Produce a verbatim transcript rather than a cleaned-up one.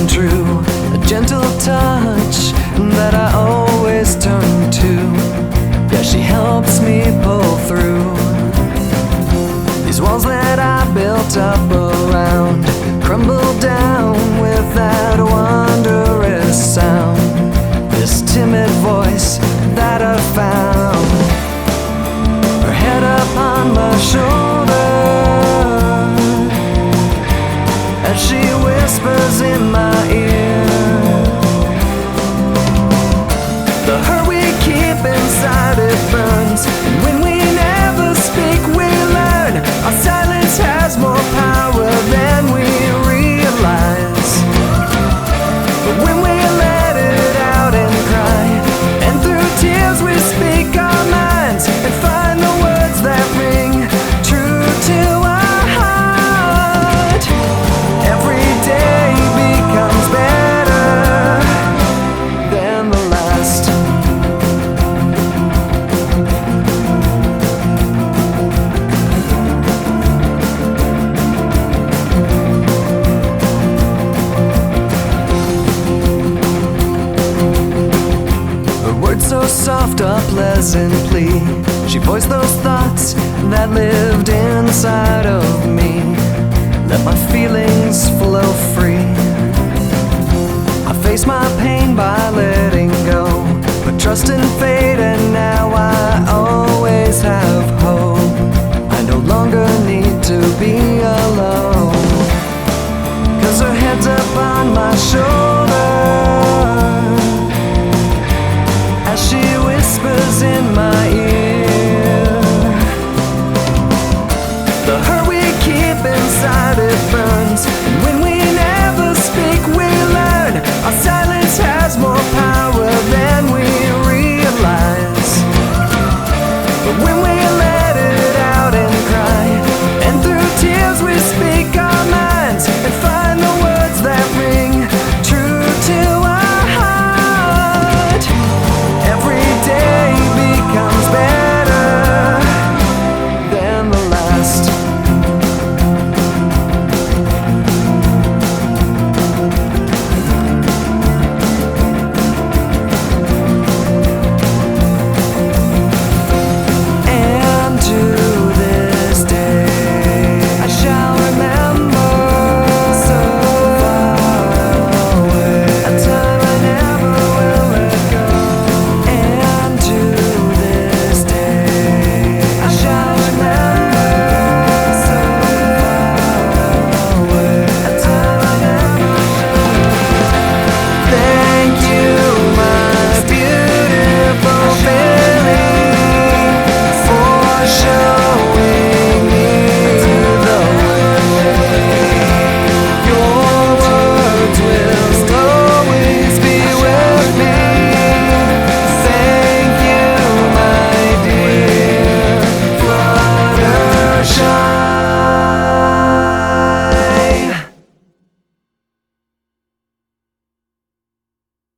and true, a gentle touch that I always turn to. Yeah, she helps me pull through these walls that I built up around, crumble down with that wondrous sound. This timid voice that I found, her head upon my shoulder, as she whispers in my ear. The hurt we keep inside, it burns, and when we never speak, we learn our silence has more power than we realize. But when we let it out and cry, and through tears we speak our minds and find the words that ring true to our heart, every day becomes better than the last. Words so soft, a pleasant plea. She voiced those thoughts that lived inside of me. Let my feelings flow free. I face my pain by letting go, but trust and faith